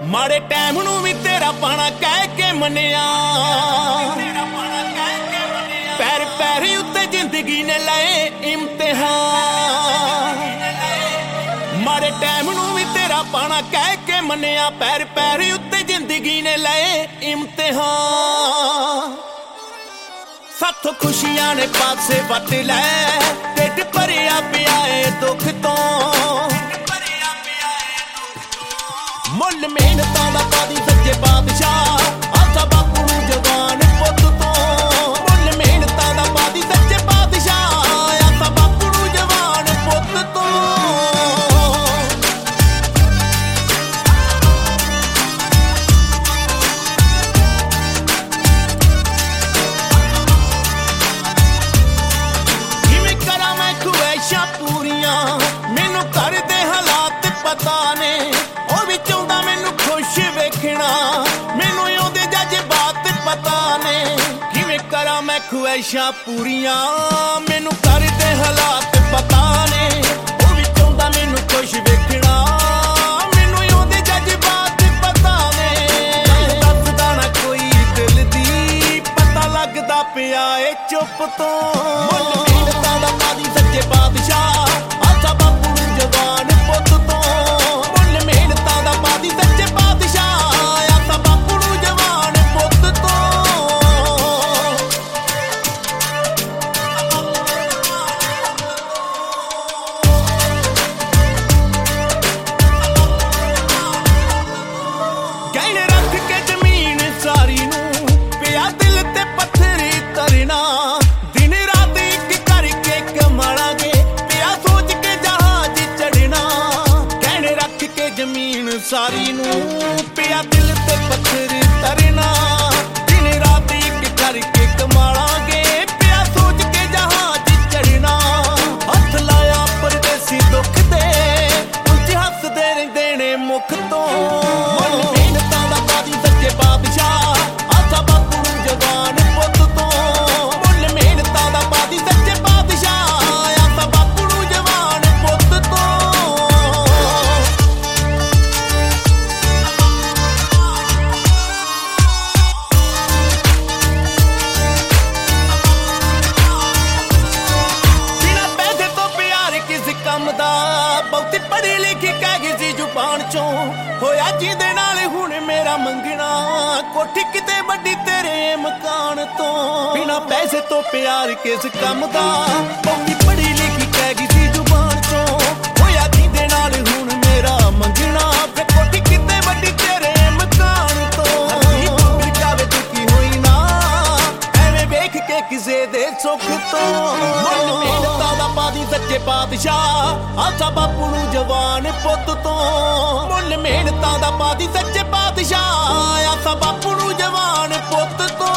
ਮਾੜੇ ਟਾਈਮ ਨੂੰ ਵੀ ਤੇਰਾ ਪਾਣਾ ਕਹਿ ਕੇ ਮੰਨਿਆ। ਪੈਰ ਪੈਰ ਉੱਤੇ ਜ਼ਿੰਦਗੀ ਨੇ ਲਏ ਇਮਤਿਹਾਨ। ਮਾੜੇ ਟਾਈਮ ਨੂੰ ਵੀ ਤੇਰਾ ਪਾਣਾ ਕਹਿ ਕੇ ਮੰਨਿਆ। ਪੈਰ ਪੈਰ ਉੱਤੇ ਜ਼ਿੰਦਗੀ ਨੇ ਲਏ ਇਮਤਿਹਾਨ। ਸਾਥੋਂ ਖੁਸ਼ੀਆਂ ਨੇ ਪਾਸੇ ਵੱਟ ਲੈ, ਢਿੱਡ ਭਰਿਆ ਪਿਆ ਏ ਦੁੱਖ ਤੋਂ। ਮੁੱਲ ਮਿਹਨਤਾਂ ਦਾ ਪਾਦੀ ਸੱਚੇ ਬਾਦਸ਼ਾਹ, ਆਸਾ ਬਾਪੂ ਨੂੰ ਜਵਾਨ ਪੁੱਤ ਤੋਂ। ਮੁੱਲ ਮਿਹਨਤਾਂ ਦਾ ਪਾਦੀ ਸੱਚੇ ਬਾਦਸ਼ਾਹ, ਆਸਾ ਬਾਪੂ ਨੂੰ ਜਵਾਨ ਪੁੱਤ ਤੋਂ। ਕਿਵੇਂ ਕਰਾਂ ਮੈਂ ਖੁਆਇਸ਼ਾਂ ਪੂਰੀਆਂ, ਮੈਨੂੰ ਘਰ ਦੇ ਹਾਲਾਤ ਪਤਾ ਨੇ। ਉਹ ਵੀ ਚਾਹੁੰਦਾ ਮੈਨੂੰ ਖੁਸ਼ ਵੇਖਣਾ, ਮੈਨੂੰ ਉਹਦੇ ਜਜ਼ਬਾਤ ਪਤਾ ਨੇ। ਕਿਵੇਂ ਕਰਾਂ ਮੈਂ ਖੁਆਇਸ਼ਾਂ ਪੂਰੀਆਂ, ਮੈਨੂੰ ਘਰ ਦੇ ਹਾਲਾਤ ਪਤਾ ਨੇ। ਉਹ ਵੀ ਚਾਹੁੰਦਾ ਮੈਨੂੰ ਖੁਸ਼ ਵੇਖਣਾ, ਮੈਨੂੰ ਉਹਦੇ ਜਜ਼ਬਾਤ ਪਤਾ ਨੇ। ਦੱਸਦਾ ਨਾ ਕੋਈ ਦਿਲ ਦੀ, ਪਤਾ ਲੱਗਦਾ ਪਿਆ ਏ ਚੁੱਪ ਤੋਂ। ਮੁੱਲ ਮਿਹਨਤਾਂ ਦਾ ਪਾਦੀ ਸੱਚੇ ਬਾਦਸ਼ਾਹ, ਆਸਾ ਬਾਪੂ ਨੂੰ ਜਵਾਨ ਪੁੱਤ ਤੋਂ। ਮੁੱਲ ਮਿਹਨਤਾਂ ਦਾ ਪਾਦੀ ਸੱਚੇ ਬਾਦਸ਼ਾਹ, ਆਸਾ ਬਾਪੂ ਨੂੰ ਜਵਾਨ ਪੁੱਤ ਤੋਂ। ਗਹਿਣੇ ਰੱਖ ਕੇ ਜ਼ਮੀਨ ਸਾਰੀ ਨੂੰ, ਪਿਆ ਦਿਲ ਤੇ ਪੱਥਰੀ ਤਰਨਾ। ਦਿਨ ਰਾਤ ਇੱਕ ਕਰਕੇ ਕਮਾਲਾਂਗੇ, ਪਿਆ ਸੋਚ ਕੇ ਜਹਾਜ਼ ਚੜਨਾ। ਗਹਿਣੇ ਰੱਖ ਕੇ ਜ਼ਮੀਨ ਸਾਰੀ ਨੂੰ, ਪਿਆ ਦਿਲ ਤੇ ਪੱਥਰ ਤਰਨਾ। ਦਿਨ ਰਾਤ ਇੱਕ ਕਰਕੇ ਕਮਾਲਾਂਗੇ, ਪਿਆ ਸੋਚ ਕੇ ਜਹਾਜ਼ ਚੜਨਾ। ਹੱਥ ਲਾਇਆ ਪਰਦੇਸੀ ਦੁੱਖ ਦੇ, ਉਲਝ ਹੱਸਦੇ ਰਹਿੰਦੇ ਨੇ ਮੁੱਖ ਤੋਂ। ਮੁੱਲ ਮਿਹਨਤਾਂ ਦਾ ਪਾਦੀ ਸੱਚੇ ਬਾਦਸ਼ਾਹ, ਆਸਾ ਬਾਪੂ ਨੂੰ ਜਵਾਨ ਪੁੱਤ ਤੋਂ। ਮੁੱਲ ਮਿਹਨਤਾਂ ਦਾ ਪਾਦੀ ਸੱਚੇ ਬਾਦਸ਼ਾਹ, ਆਸਾ ਬਾਪੂ ਨੂੰ ਜਵਾਨ ਪੁੱਤ ਤੋਂ। ਬਿਨਾਂ ਪੈਸੇ ਤੋਂ ਪਿਆਰ ਕਿਸ ਕੰਮ ਦਾ, ਬਹੁਤੀ ਪੜ੍ਹੀ ਲਿਖੀ ਕਹਿ ਗਈ ਸੀ ਜ਼ੁਬਾਨ ਚੋਂ। ਹੋਇਆ ਜਿਹਦੇ ਨਾਲ ਹੁਣ ਮੇਰਾ ਮੰਗਣਾ, ਕੋਠੀ ਕਿਤੇ ਵੱਡੀ ਤੇਰੇ ਮਕਾਨ ਤੋਂ। ਬਿਨਾਂ ਪੈਸੇ ਤੋਂ ਪਿਆਰ ਕਿਸ ਕੰਮ ਦਾ, ਬਹੁਤੀ ਪੜ੍ਹੀ ਲਿਖੀ ਕਹਿ ਗਈ ਸੀ ਜ਼ੁਬਾਨ ਚੋਂ। ਹੋਇਆ ਜਿਹਦੇ ਨਾਲ ਹੁਣ ਮੇਰਾ ਮੰਗਣਾ, ਫਿਰ ਕੋਠੀ ਕਿਤੇ ਵੱਡੀ ਤੇਰੇ ਮਕਾਨ ਤੋਂ। ਬਿਰਕਾਵੇ ਦੁਖੀ ਹੋਈ ਨਾ, ਐਵੇਂ ਵੇਖ ਕੇ ਕਿਸੇ ਦੇ ਸੁੱਖ ਤੋਂ। ਮੁੱਲ ਮਿਹਨਤਾਂ ਦਾ ਪਾਦੀ ਸੱਚੇ ਬਾਦਸ਼ਾਹ, ਆਸਾ ਬਾਪੂ ਨੂੰ ਜਵਾਨ ਪੁੱਤ ਤੋਂ। ਮੁੱਲ ਮਿਹਨਤਾਂ ਦਾ ਪਾਦੀ ਸੱਚੇ ਬਾਦਸ਼ਾਹ, ਆਸਾ ਬਾਪੂ ਨੂੰ ਜਵਾਨ ਪੁੱਤ ਤੋਂ।